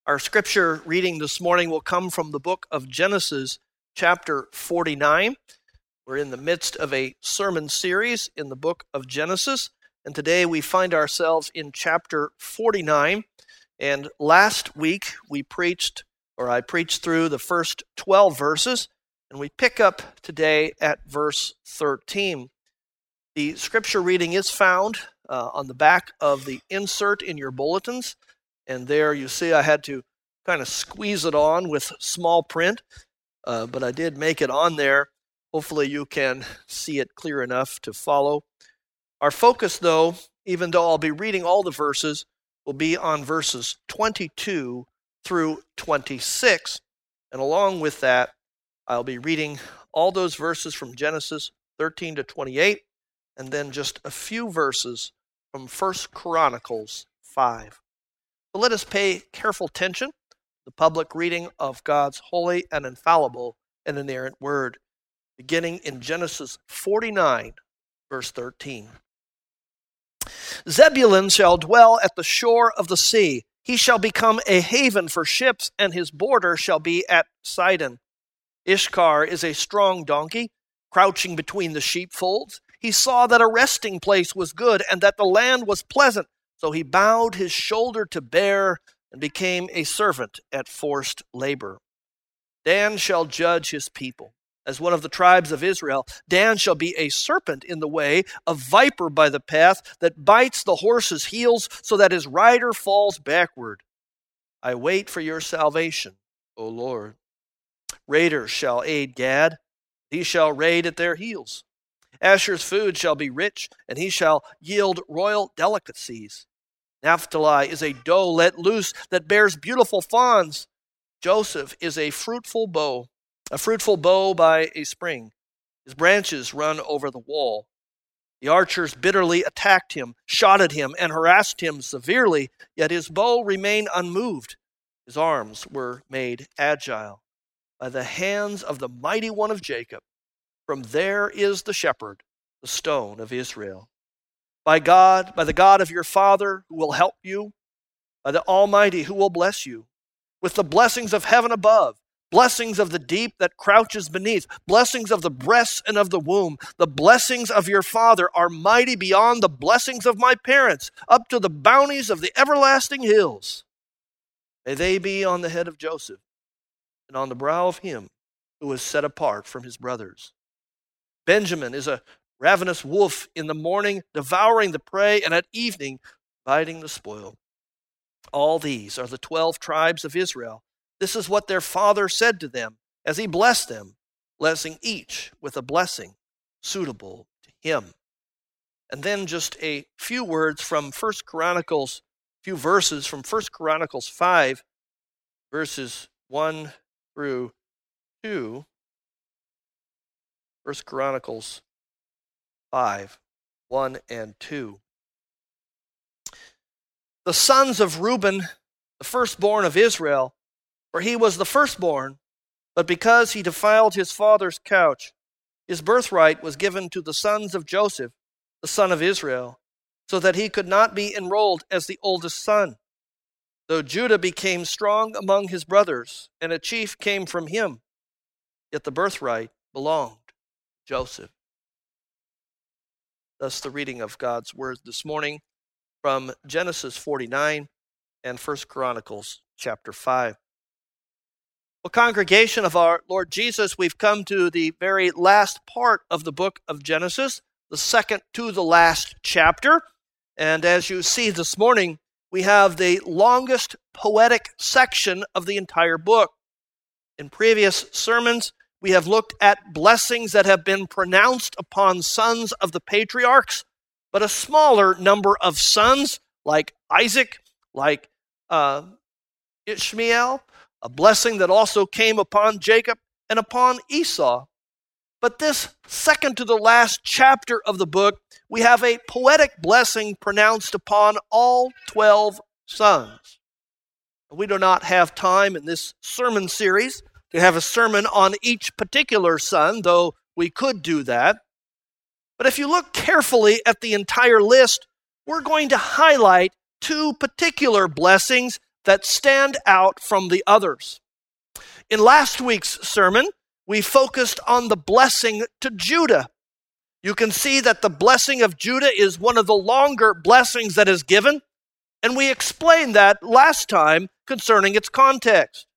Our scripture reading this morning will come from the book of Genesis, chapter 49. We're in the midst of a sermon series in the book of Genesis, and today we find ourselves in chapter 49. And last week I preached through the first 12 verses, and we pick up today at verse 13. The scripture reading is found on the back of the insert in your bulletins. And there you see I had to kind of squeeze it on with small print, but I did make it on there. Hopefully you can see it clear enough to follow. Our focus, though, even though I'll be reading all the verses, will be on verses 22 through 26. And along with that, I'll be reading all those verses from Genesis 13 to 28, and then just a few verses from 1 Chronicles 5. So let us pay careful attention to the public reading of God's holy and infallible and inerrant word, beginning in Genesis 49, verse 13. Zebulun shall dwell at the shore of the sea. He shall become a haven for ships, and his border shall be at Sidon. Ishkar is a strong donkey, crouching between the sheepfolds. He saw that a resting place was good, and that the land was pleasant. So he bowed his shoulder to bear and became a servant at forced labor. Dan shall judge his people. As one of the tribes of Israel, Dan shall be a serpent in the way, a viper by the path that bites the horse's heels so that his rider falls backward. I wait for your salvation, O Lord. Raiders shall aid Gad. He shall raid at their heels. Asher's food shall be rich, and he shall yield royal delicacies. Naphtali is a doe let loose that bears beautiful fawns. Joseph is a fruitful bow by a spring. His branches run over the wall. The archers bitterly attacked him, shot at him, and harassed him severely, yet his bow remained unmoved. His arms were made agile by the hands of the mighty one of Jacob. From there is the shepherd, the stone of Israel. By the God of your father who will help you, by the Almighty who will bless you, with the blessings of heaven above, blessings of the deep that crouches beneath, blessings of the breasts and of the womb. The blessings of your father are mighty beyond the blessings of my parents, up to the bounties of the everlasting hills. May they be on the head of Joseph and on the brow of him who is set apart from his brothers. Benjamin is a ravenous wolf, in the morning devouring the prey, and at evening biting the spoil. All these are the 12 tribes of Israel. This is what their father said to them as he blessed them, blessing each with a blessing suitable to him. And then just a few words from 1 Chronicles, few verses from 1 Chronicles 5, verses 1 through 2. 1 Chronicles 5, 1 and 2. The sons of Reuben, the firstborn of Israel, for he was the firstborn, but because he defiled his father's couch, his birthright was given to the sons of Joseph, the son of Israel, so that he could not be enrolled as the oldest son. Though Judah became strong among his brothers, and a chief came from him, yet the birthright belonged to Joseph. Thus the reading of God's word this morning from Genesis 49 and 1 Chronicles chapter 5. Well, congregation of our Lord Jesus, we've come to the very last part of the book of Genesis, the second to the last chapter. And as you see this morning, we have the longest poetic section of the entire book. In previous sermons, we have looked at blessings that have been pronounced upon sons of the patriarchs, but a smaller number of sons like Isaac, like Ishmael, a blessing that also came upon Jacob and upon Esau. But this second to the last chapter of the book, we have a poetic blessing pronounced upon all 12 sons. We do not have time in this sermon series to have a sermon on each particular son, though we could do that. But if you look carefully at the entire list, we're going to highlight two particular blessings that stand out from the others. In last week's sermon, we focused on the blessing to Judah. You can see that the blessing of Judah is one of the longer blessings that is given, and we explained that last time concerning its context.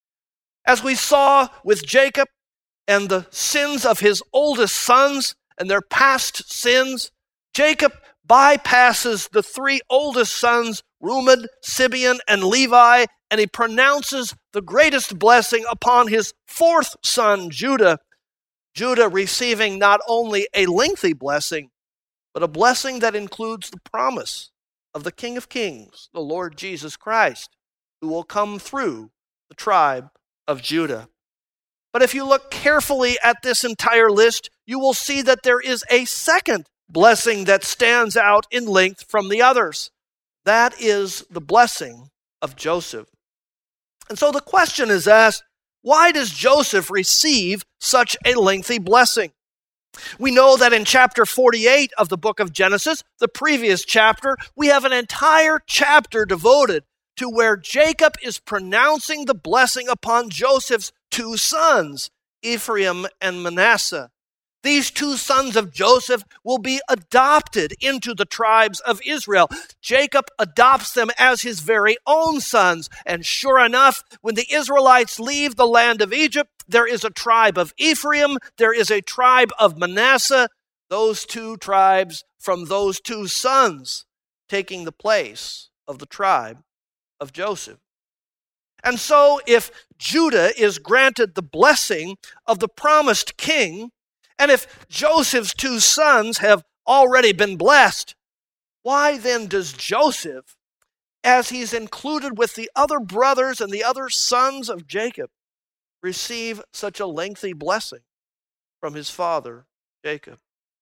As we saw with Jacob and the sins of his oldest sons and their past sins, Jacob bypasses the three oldest sons, Reuben, Simeon, and Levi, and he pronounces the greatest blessing upon his fourth son, Judah. Judah receiving not only a lengthy blessing, but a blessing that includes the promise of the King of Kings, the Lord Jesus Christ, who will come through the tribe of Judah. But if you look carefully at this entire list, you will see that there is a second blessing that stands out in length from the others. That is the blessing of Joseph. And so the question is asked, why does Joseph receive such a lengthy blessing? We know that in chapter 48 of the book of Genesis, the previous chapter, we have an entire chapter devoted to where Jacob is pronouncing the blessing upon Joseph's two sons, Ephraim and Manasseh. These two sons of Joseph will be adopted into the tribes of Israel. Jacob adopts them as his very own sons. And sure enough, when the Israelites leave the land of Egypt, there is a tribe of Ephraim, there is a tribe of Manasseh, those two tribes from those two sons taking the place of the tribe of Joseph. And so if Judah is granted the blessing of the promised king, and if Joseph's two sons have already been blessed, why then does Joseph, as he's included with the other brothers and the other sons of Jacob, receive such a lengthy blessing from his father, Jacob?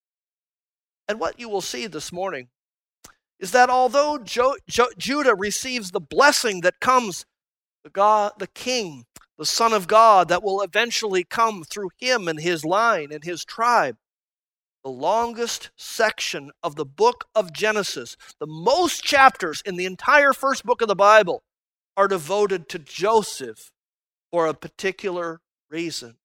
And what you will see this morning is that although Judah receives the blessing that comes, the king, the Son of God that will eventually come through him and his line and his tribe, the longest section of the book of Genesis, the most chapters in the entire first book of the Bible, are devoted to Joseph for a particular reason.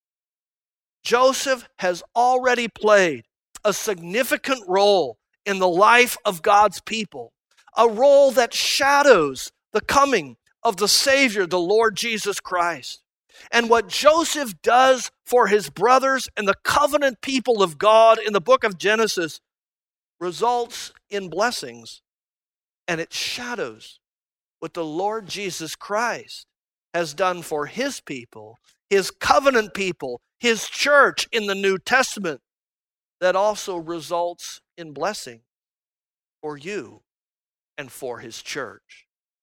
Joseph has already played a significant role in the life of God's people, a role that shadows the coming of the Savior, the Lord Jesus Christ. And what Joseph does for his brothers and the covenant people of God in the book of Genesis results in blessings, and it shadows what the Lord Jesus Christ has done for his people, his covenant people, his church in the New Testament, that also results in blessing for you and for his church.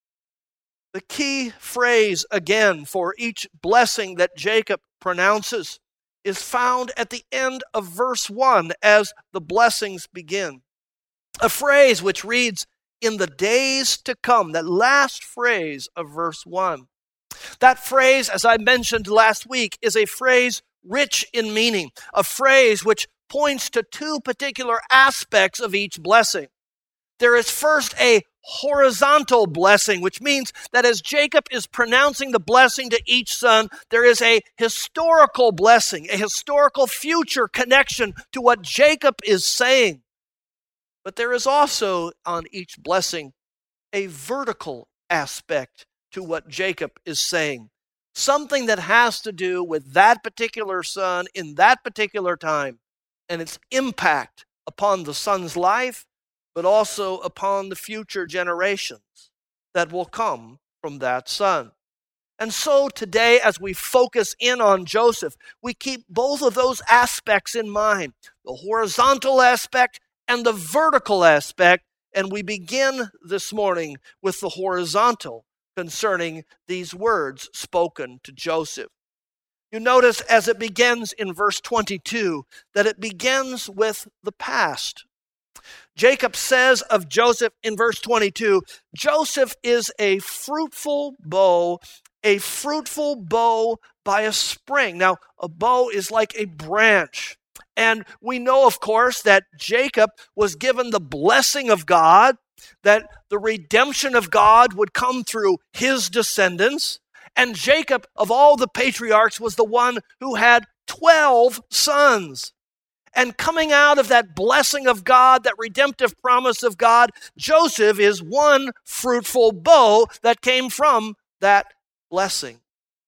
The key phrase, again, for each blessing that Jacob pronounces is found at the end of verse 1 as the blessings begin. A phrase which reads, "in the days to come," that last phrase of verse 1. That phrase, as I mentioned last week, is a phrase rich in meaning, a phrase which points to two particular aspects of each blessing. There is first a horizontal blessing, which means that as Jacob is pronouncing the blessing to each son, there is a historical blessing, a historical future connection to what Jacob is saying. But there is also on each blessing a vertical aspect to what Jacob is saying, something that has to do with that particular son in that particular time and its impact upon the son's life, but also upon the future generations that will come from that son. And so today, as we focus in on Joseph, we keep both of those aspects in mind, the horizontal aspect and the vertical aspect, and we begin this morning with the horizontal concerning these words spoken to Joseph. You notice as it begins in verse 22 that it begins with the past. Jacob says of Joseph in verse 22, Joseph is a fruitful bow by a spring. Now, a bow is like a branch. And we know, of course, that Jacob was given the blessing of God that the redemption of God would come through his descendants. And Jacob, of all the patriarchs, was the one who had 12 sons. And coming out of that blessing of God, that redemptive promise of God, Joseph is one fruitful bough that came from that blessing.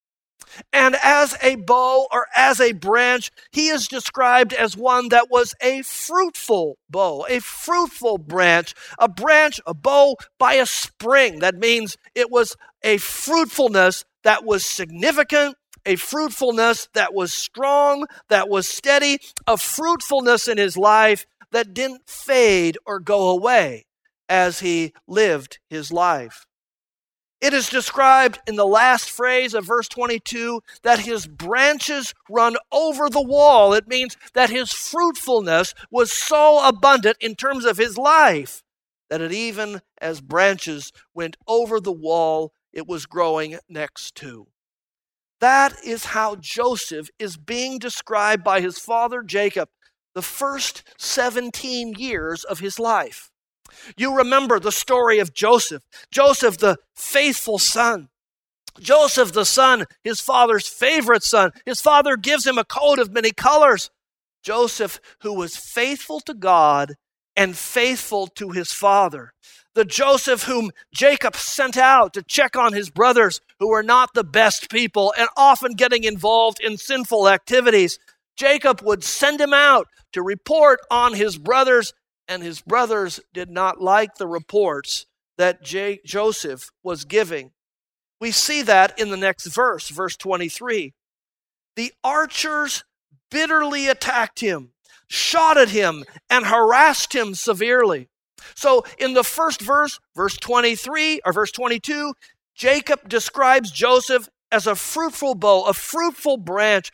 And as a bough or as a branch, he is described as one that was a fruitful bough, a fruitful branch, a bough by a spring. That means it was a fruitfulness that was significant, a fruitfulness that was strong, that was steady, a fruitfulness in his life that didn't fade or go away as he lived his life. It is described in the last phrase of verse 22 that his branches run over the wall. It means that his fruitfulness was so abundant in terms of his life that it even as branches went over the wall, it was growing next to. That is how Joseph is being described by his father Jacob the first 17 years of his life. You remember the story of Joseph. Joseph, the faithful son. Joseph, the son, his father's favorite son. His father gives him a coat of many colors. Joseph, who was faithful to God and faithful to his father. The Joseph whom Jacob sent out to check on his brothers who were not the best people and often getting involved in sinful activities. Jacob would send him out to report on his brothers, and his brothers did not like the reports that Joseph was giving. We see that in the next verse, verse 23. The archers bitterly attacked him, shot at him, and harassed him severely. So in the first verse, verse 23 or verse 22, Jacob describes Joseph as a fruitful bough, a fruitful branch,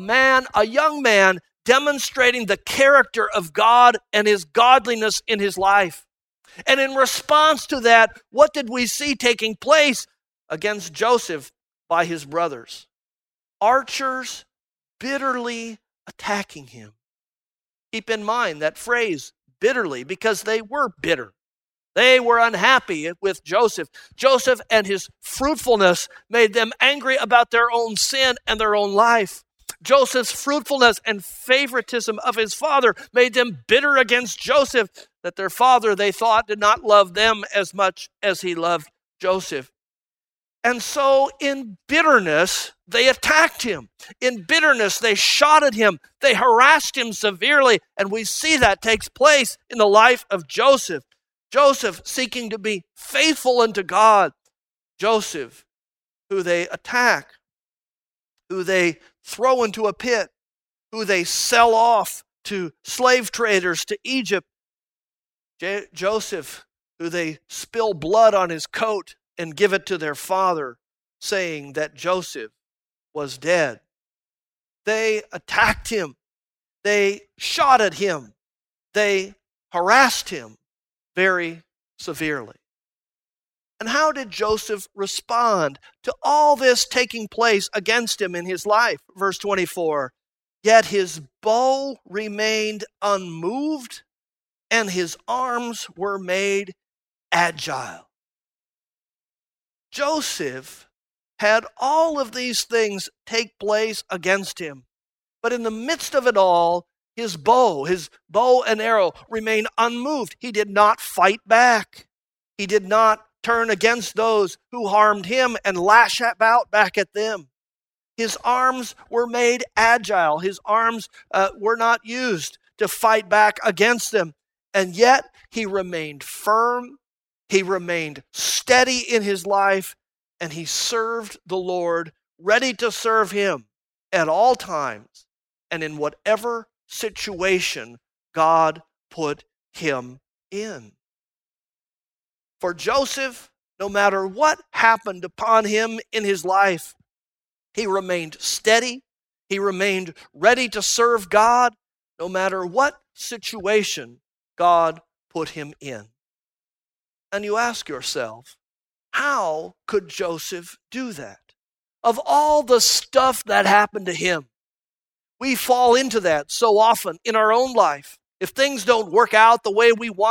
a young man demonstrating the character of God and his godliness in his life. And in response to that, what did we see taking place against Joseph by his brothers? Archers bitterly attacking him. Keep in mind that phrase, bitterly, because they were bitter. They were unhappy with Joseph. Joseph and his fruitfulness made them angry about their own sin and their own life. Joseph's fruitfulness and favoritism of his father made them bitter against Joseph, that their father, they thought, did not love them as much as he loved Joseph. And so in bitterness, they attacked him. In bitterness, they shot at him. They harassed him severely. And we see that takes place in the life of Joseph. Joseph seeking to be faithful unto God. Joseph, who they attack, who they throw into a pit, who they sell off to slave traders to Egypt. Joseph, who they spill blood on his coat and give it to their father, saying that Joseph was dead. They attacked him. They shot at him. They harassed him very severely. And how did Joseph respond to all this taking place against him in his life? Verse 24, yet his bow remained unmoved and his arms were made agile. Joseph had all of these things take place against him. But in the midst of it all, his bow and arrow remained unmoved. He did not fight back. He did not turn against those who harmed him and lash out back at them. His arms were made agile. His arms were not used to fight back against them. And yet he remained firm. He remained steady in his life. And he served the Lord, ready to serve him at all times and in whatever situation God put him in. For Joseph, no matter what happened upon him in his life, he remained steady. He remained ready to serve God, no matter what situation God put him in. And you ask yourself, how could Joseph do that? Of all the stuff that happened to him, we fall into that so often in our own life. If things don't work out the way we want,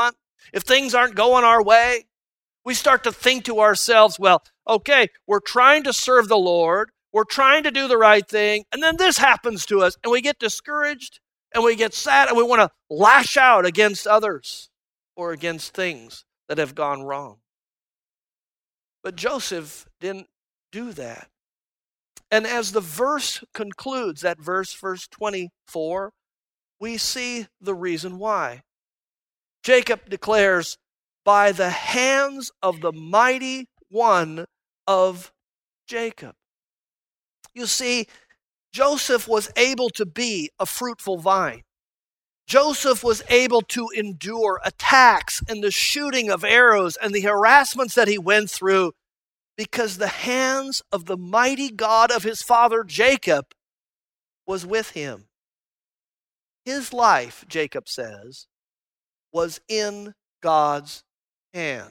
if things aren't going our way, we start to think to ourselves, well, okay, we're trying to serve the Lord, we're trying to do the right thing, and then this happens to us, and we get discouraged, and we get sad, and we want to lash out against others or against things that have gone wrong. But Joseph didn't do that. And as the verse concludes, that verse 24, we see the reason why. Jacob declares, by the hands of the mighty one of Jacob. You see, Joseph was able to be a fruitful vine. Joseph was able to endure attacks and the shooting of arrows and the harassments that he went through because the hands of the mighty God of his father Jacob was with him. His life, Jacob says, was in God's hand.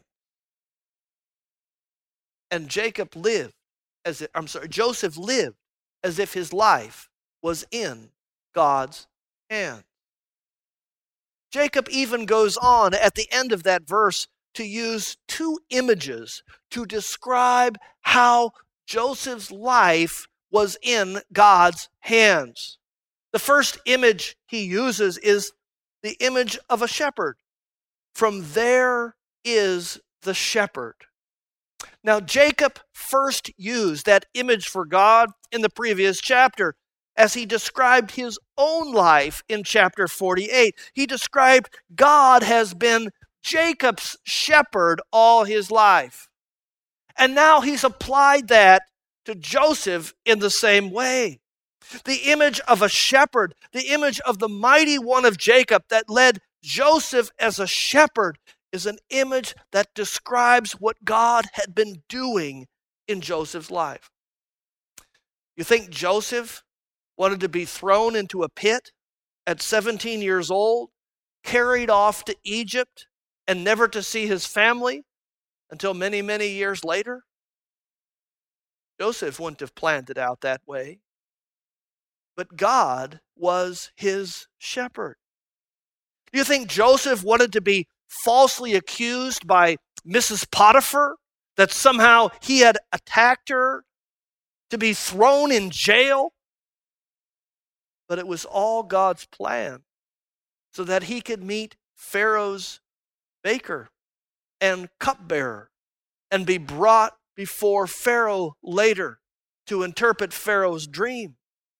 And Joseph lived as if his life was in God's hand. Jacob even goes on at the end of that verse to use two images to describe how Joseph's life was in God's hands. The first image he uses is the image of a shepherd. From there is the shepherd. Now, Jacob first used that image for God in the previous chapter as he described his own life in chapter 48. He described God has been Jacob's shepherd all his life. And now he's applied that to Joseph in the same way. The image of a shepherd, the image of the mighty one of Jacob that led Joseph as a shepherd, is an image that describes what God had been doing in Joseph's life. You think Joseph wanted to be thrown into a pit at 17 years old, carried off to Egypt, and never to see his family until many, many years later? Joseph wouldn't have planned it out that way. But God was his shepherd. Do you think Joseph wanted to be falsely accused by Mrs. Potiphar that somehow he had attacked her, to be thrown in jail? But it was all God's plan so that he could meet Pharaoh's baker and cupbearer and be brought before Pharaoh later to interpret Pharaoh's dream,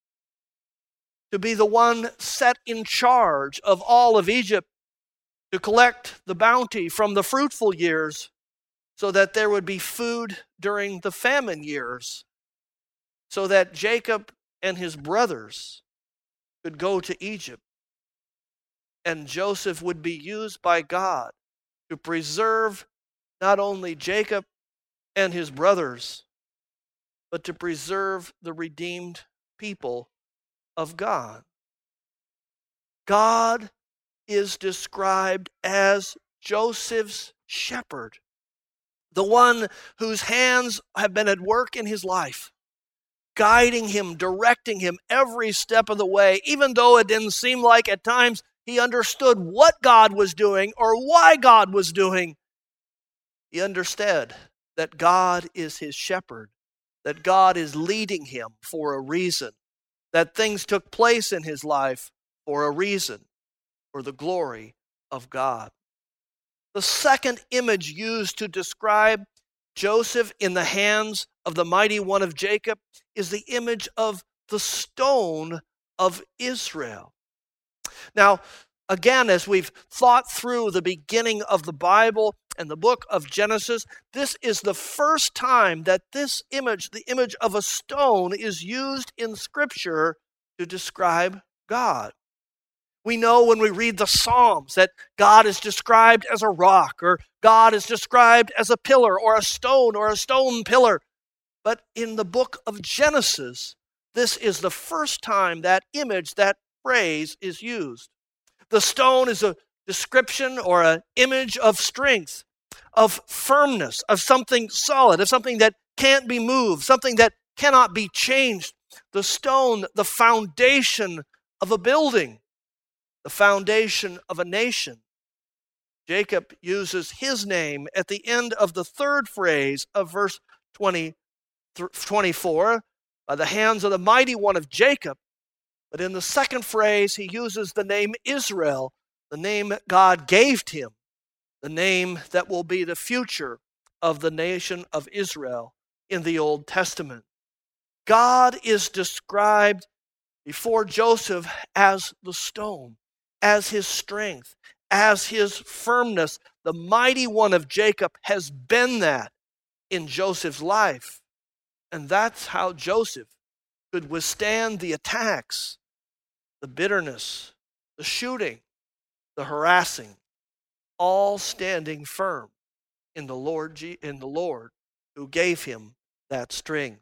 to be the one set in charge of all of Egypt, to collect the bounty from the fruitful years so that there would be food during the famine years, so that Jacob and his brothers could go to Egypt, and Joseph would be used by God to preserve not only Jacob and his brothers, but to preserve the redeemed people of God. God is described as Joseph's shepherd, the one whose hands have been at work in his life, guiding him, directing him every step of the way, even though it didn't seem like at times he understood what God was doing or why God was doing. He understood that God is his shepherd, that God is leading him for a reason, that things took place in his life for a reason, for the glory of God. The second image used to describe Joseph in the hands of the mighty one of Jacob is the image of the stone of Israel. Now, again, as we've thought through the beginning of the Bible and the book of Genesis, this is the first time that this image, the image of a stone, is used in Scripture to describe God. We know when we read the Psalms that God is described as a rock, or God is described as a pillar, or a stone pillar. But in the book of Genesis, this is the first time that image, that phrase is used. The stone is a description or an image of strength, of firmness, of something solid, of something that can't be moved, something that cannot be changed. The stone, the foundation of a building, the foundation of a nation. Jacob uses his name at the end of the third phrase of verse 24, by the hands of the mighty one of Jacob. But in the second phrase, he uses the name Israel, the name God gave him, the name that will be the future of the nation of Israel in the Old Testament. God is described before Joseph as the stone, as his strength, as his firmness. The mighty one of Jacob has been that in Joseph's life. And that's how Joseph could withstand the attacks, the bitterness, the shooting, the harassing, all standing firm in the Lord who gave him that strength.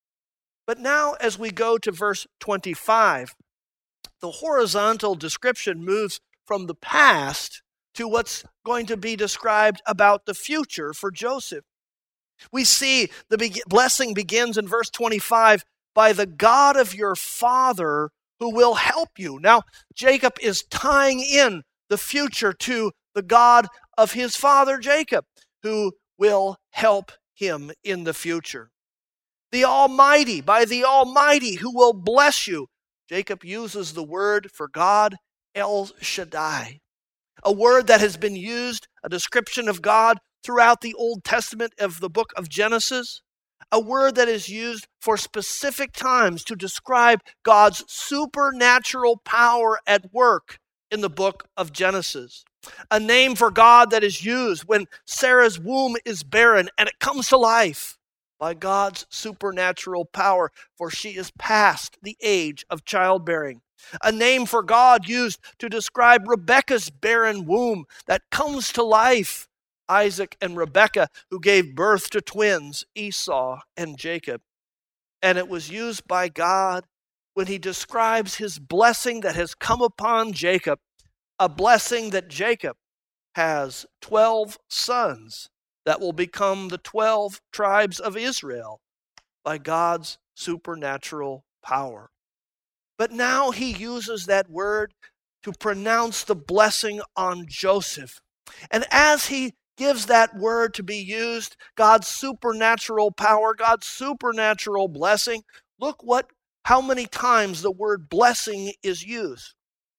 But now as we go to verse 25, the horizontal description moves from the past to what's going to be described about the future for Joseph. We see the blessing begins in verse 25, by the God of your father who will help you. Now, Jacob is tying in the future to the God of his father Jacob, who will help him in the future. The Almighty, by the Almighty who will bless you. Jacob uses the word for God, El Shaddai, a word that has been used, a description of God throughout the Old Testament of the book of Genesis, a word that is used for specific times to describe God's supernatural power at work in the book of Genesis. A name for God that is used when Sarah's womb is barren and it comes to life by God's supernatural power, for she is past the age of childbearing. A name for God used to describe Rebekah's barren womb that comes to life, Isaac and Rebekah, who gave birth to twins, Esau and Jacob. And it was used by God when he describes his blessing that has come upon Jacob, a blessing that Jacob has 12 sons that will become the 12 tribes of Israel by God's supernatural power. But now he uses that word to pronounce the blessing on Joseph. And as he gives that word to be used, God's supernatural power, God's supernatural blessing, look how many times the word blessing is used.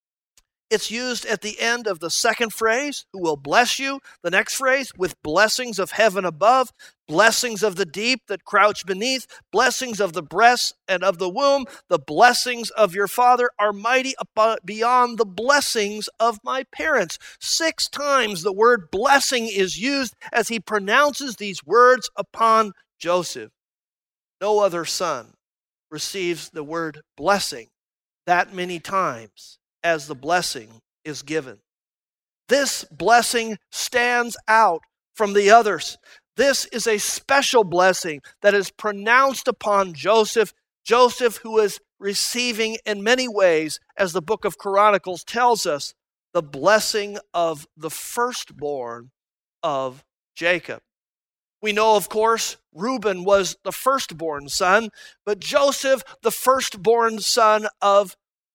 It's used at the end of the second phrase, who will bless you. The next phrase, with blessings of heaven above, blessings of the deep that crouch beneath, blessings of the breast and of the womb. The blessings of your father are mighty beyond the blessings of my parents. 6 times the word blessing is used as he pronounces these words upon Joseph. No other son receives the word blessing that many times as the blessing is given. This blessing stands out from the others. This is a special blessing that is pronounced upon Joseph, who is receiving in many ways, as the book of Chronicles tells us, the blessing of the firstborn of Jacob. We know, of course, Reuben was the firstborn son, but Joseph, the firstborn son of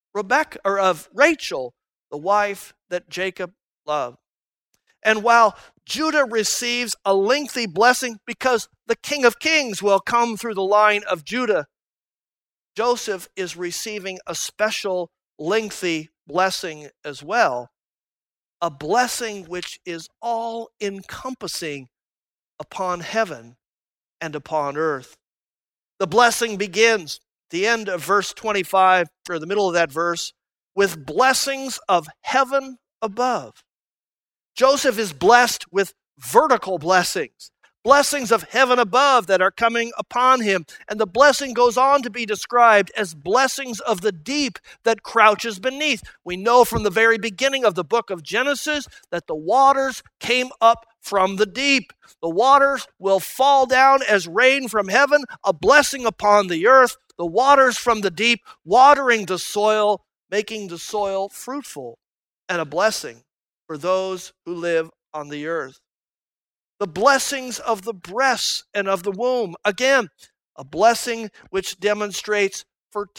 Rachel, the wife that Jacob loved. And while Judah receives a lengthy blessing because the King of Kings will come through the line of Judah, Joseph is receiving a special lengthy blessing as well, a blessing which is all-encompassing upon heaven and upon earth. The blessing begins the end of verse 25, or the middle of that verse, with blessings of heaven above. Joseph is blessed with vertical blessings, blessings of heaven above that are coming upon him. And the blessing goes on to be described as blessings of the deep that crouches beneath. We know from the very beginning of the book of Genesis that the waters came up from the deep. The waters will fall down as rain from heaven, a blessing upon the earth. The waters from the deep watering the soil, making the soil fruitful, and a blessing for those who live on the earth. The blessings of the breasts and of the womb. Again, a blessing which demonstrates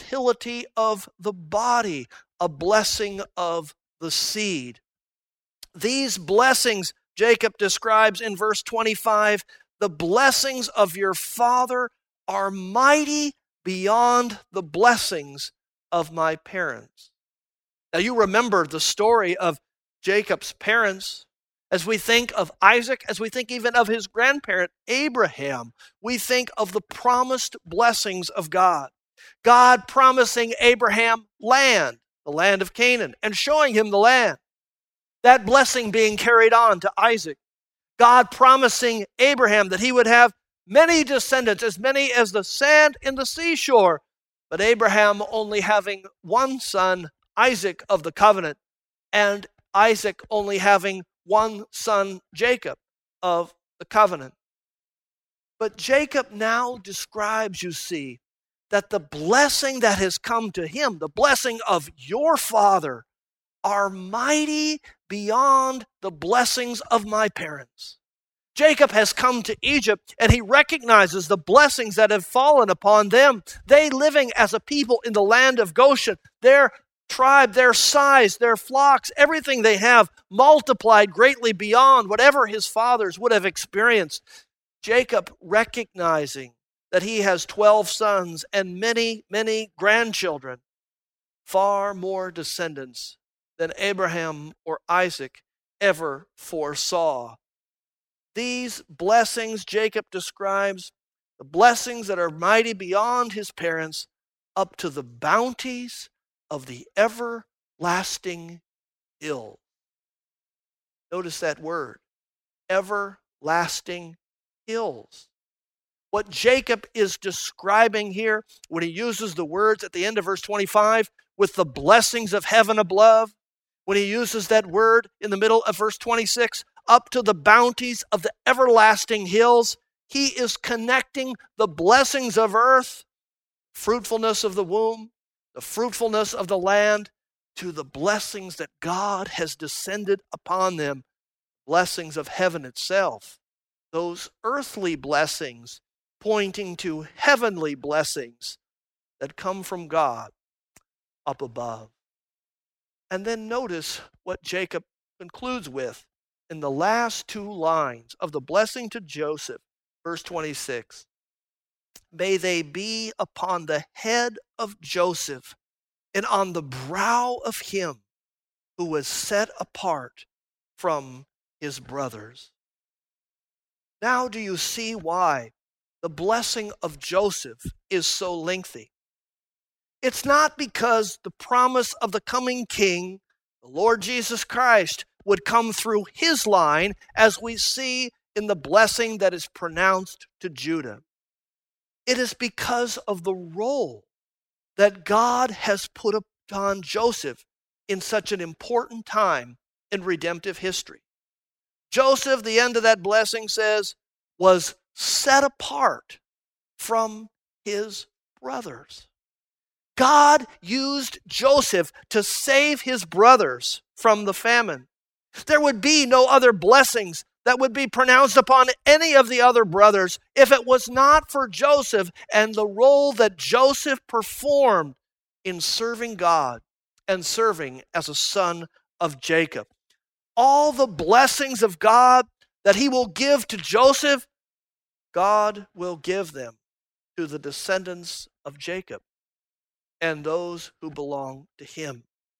fertility of the body, a blessing of the seed. These blessings Jacob describes in verse 25, the blessings of your father are mighty beyond the blessings of my parents. Now you remember the story of Jacob's parents. As we think of Isaac, as we think even of his grandparent Abraham, we think of the promised blessings of God. God promising Abraham land, the land of Canaan, and showing him the land. That blessing being carried on to Isaac. God promising Abraham that he would have many descendants, as many as the sand in the seashore, but Abraham only having one son, Isaac of the covenant, and Isaac only having one son, Jacob of the covenant. But Jacob now describes, you see, that the blessing that has come to him, the blessing of your father, are mighty beyond the blessings of my parents. Jacob has come to Egypt and he recognizes the blessings that have fallen upon them. They living as a people in the land of Goshen, their tribe, their size, their flocks, everything they have multiplied greatly beyond whatever his fathers would have experienced. Jacob recognizing that he has 12 sons and many, many grandchildren, far more descendants than Abraham or Isaac ever foresaw. These blessings Jacob describes, the blessings that are mighty beyond his parents, up to the bounties of the everlasting hill. Notice that word, everlasting hills. What Jacob is describing here, when he uses the words at the end of verse 25, with the blessings of heaven above, when he uses that word in the middle of verse 26, up to the bounties of the everlasting hills, he is connecting the blessings of earth, fruitfulness of the womb, the fruitfulness of the land, to the blessings that God has descended upon them, blessings of heaven itself. Those earthly blessings pointing to heavenly blessings that come from God up above. And then notice what Jacob concludes with in the last two lines of the blessing to Joseph, verse 26. May they be upon the head of Joseph and on the brow of him who was set apart from his brothers. Now do you see why the blessing of Joseph is so lengthy? It's not because the promise of the coming king, the Lord Jesus Christ, would come through his line, as we see in the blessing that is pronounced to Judah. It is because of the role that God has put upon Joseph in such an important time in redemptive history. Joseph, the end of that blessing says, was set apart from his brothers. God used Joseph to save his brothers from the famine. There would be no other blessings that would be pronounced upon any of the other brothers if it was not for Joseph and the role that Joseph performed in serving God and serving as a son of Jacob. All the blessings of God that he will give to Joseph, God will give them to the descendants of Jacob and those who belong to him.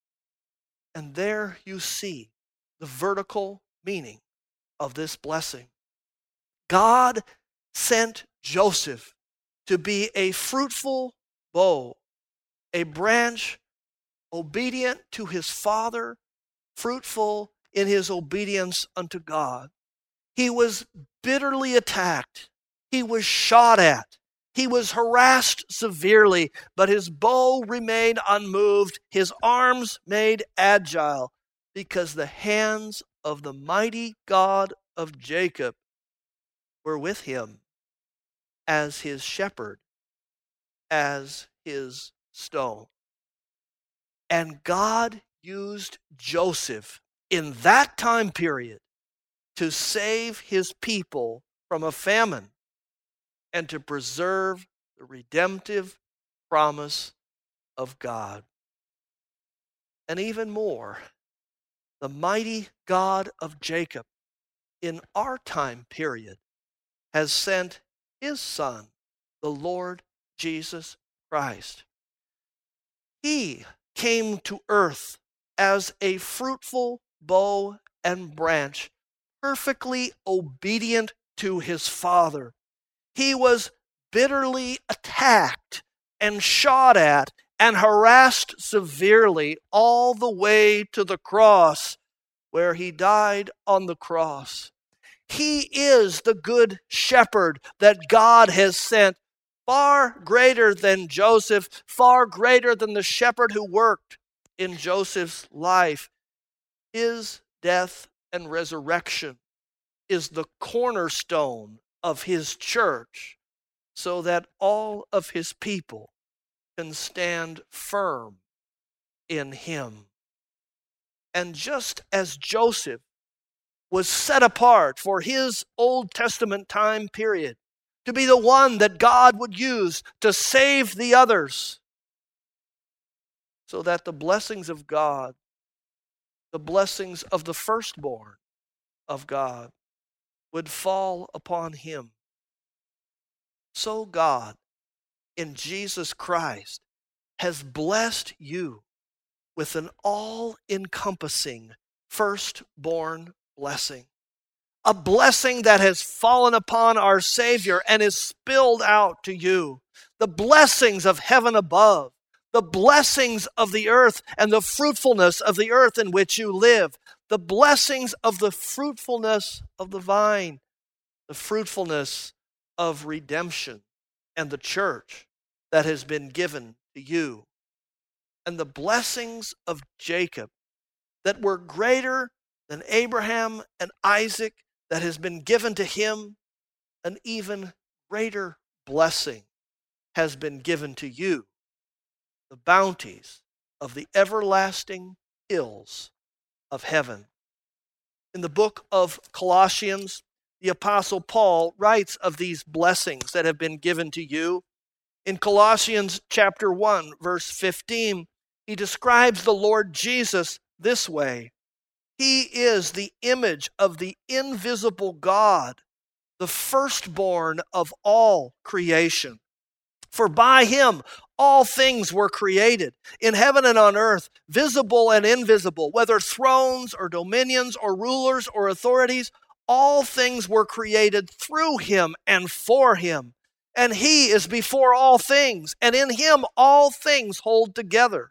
And there you see the vertical meaning of this blessing. God sent Joseph to be a fruitful bough, a branch obedient to his father, fruitful in his obedience unto God. He was bitterly attacked. He was shot at. He was harassed severely, but his bow remained unmoved, his arms made agile, because the hands of the mighty God of Jacob were with him as his shepherd, as his stone. And God used Joseph in that time period to save his people from a famine and to preserve the redemptive promise of God. And even more, the mighty God of Jacob, in our time period, has sent his Son, the Lord Jesus Christ. He came to earth as a fruitful bow and branch, perfectly obedient to his Father. He was bitterly attacked and shot at and harassed severely all the way to the cross, where he died on the cross. He is the good shepherd that God has sent, far greater than Joseph, far greater than the shepherd who worked in Joseph's life. His death and resurrection is the cornerstone of his church, so that all of his people can stand firm in him. And just as Joseph was set apart for his Old Testament time period to be the one that God would use to save the others, so that the blessings of God, the blessings of the firstborn of God, would fall upon him, so God, in Jesus Christ, has blessed you with an all-encompassing firstborn blessing. A blessing that has fallen upon our Savior and is spilled out to you. The blessings of heaven above, the blessings of the earth and the fruitfulness of the earth in which you live, the blessings of the fruitfulness of the vine, the fruitfulness of redemption and the church that has been given to you, and the blessings of Jacob that were greater than Abraham and Isaac that has been given to him. An even greater blessing has been given to you, the bounties of the everlasting hills of heaven. In the book of Colossians, the Apostle Paul writes of these blessings that have been given to you. In Colossians chapter 1, verse 15, he describes the Lord Jesus this way: He is the image of the invisible God, the firstborn of all creation. For by him all things were created, in heaven and on earth, visible and invisible, whether thrones or dominions or rulers or authorities. All things were created through him and for him. And he is before all things, and in him all things hold together.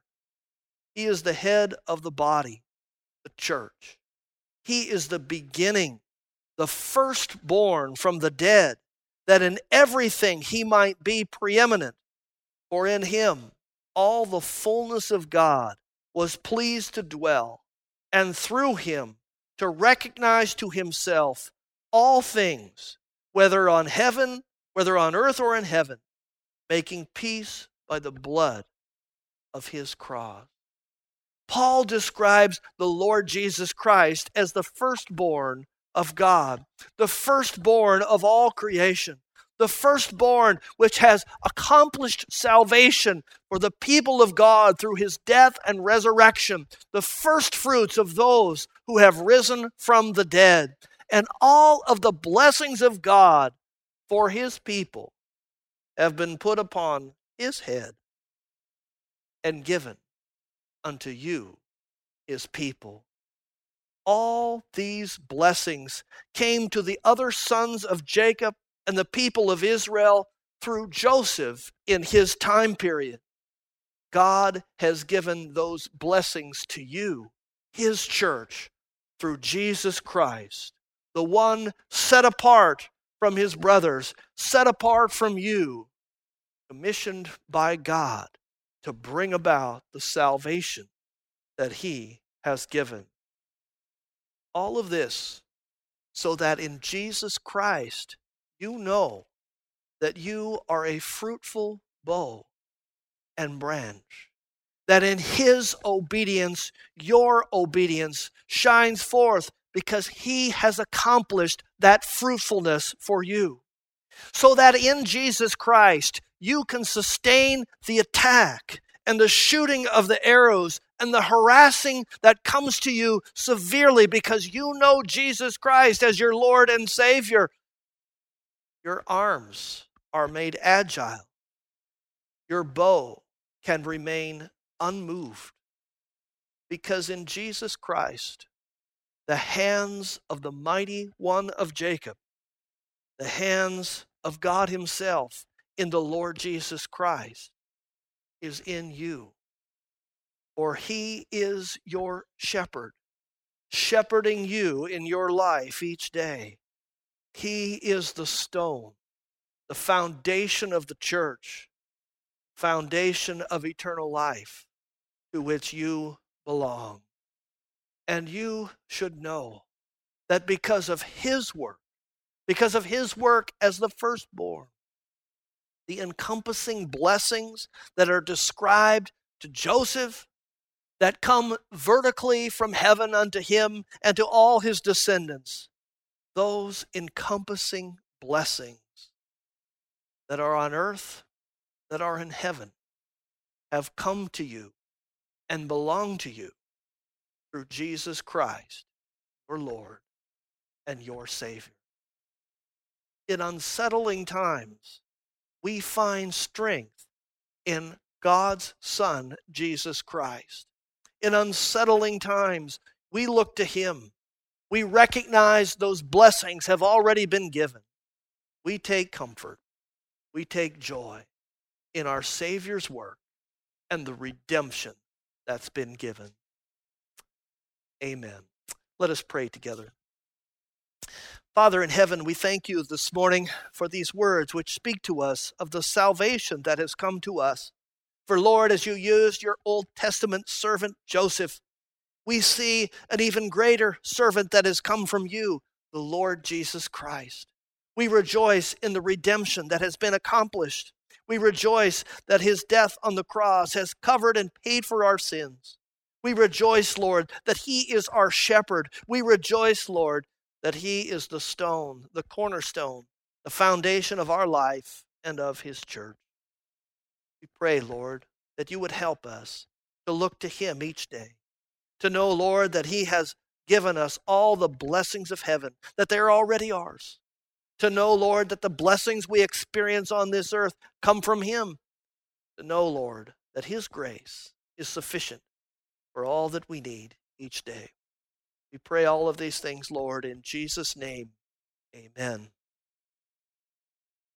He is the head of the body, the church. He is the beginning, the firstborn from the dead, that in everything he might be preeminent. For in him all the fullness of God was pleased to dwell, and through him to recognize to himself all things, whether on earth or in heaven, making peace by the blood of his cross. Paul describes the Lord Jesus Christ as the firstborn of God, the firstborn of all creation, the firstborn which has accomplished salvation for the people of God through his death and resurrection, the firstfruits of those who have risen from the dead, and all of the blessings of God for his people have been put upon his head and given unto you, his people. All these blessings came to the other sons of Jacob and the people of Israel through Joseph in his time period. God has given those blessings to you, his church, through Jesus Christ, the one set apart from his brothers, set apart from you, commissioned by God to bring about the salvation that he has given. All of this so that in Jesus Christ you know that you are a fruitful bow and branch, that in his obedience, your obedience shines forth because he has accomplished that fruitfulness for you. So that in Jesus Christ, you can sustain the attack and the shooting of the arrows and the harassing that comes to you severely because you know Jesus Christ as your Lord and Savior, your arms are made agile. Your bow can remain unmoved because in Jesus Christ, the hands of the mighty one of Jacob, the hands of God himself in the Lord Jesus Christ is in you. For he is your shepherd, shepherding you in your life each day. He is the stone, the foundation of the church, foundation of eternal life to which you belong. And you should know that because of his work as the firstborn, the encompassing blessings that are described to Joseph, that come vertically from heaven unto him and to all his descendants, those encompassing blessings that are on earth, that are in heaven, have come to you and belong to you through Jesus Christ, your Lord and your Savior. In unsettling times, we find strength in God's Son, Jesus Christ. In unsettling times, we look to him. We recognize those blessings have already been given. We take comfort. We take joy in our Savior's work and the redemption that's been given. Amen. Let us pray together. Father in heaven, we thank you this morning for these words which speak to us of the salvation that has come to us. For Lord, as you used your Old Testament servant Joseph, we see an even greater servant that has come from you, the Lord Jesus Christ. We rejoice in the redemption that has been accomplished. We rejoice that his death on the cross has covered and paid for our sins. We rejoice, Lord, that he is our shepherd. We rejoice, Lord, that he is the stone, the cornerstone, the foundation of our life and of his church. We pray, Lord, that you would help us to look to him each day, to know, Lord, that he has given us all the blessings of heaven, that they're already ours. To know, Lord, that the blessings we experience on this earth come from him. To know, Lord, that his grace is sufficient for all that we need each day. We pray all of these things, Lord, in Jesus' name. Amen.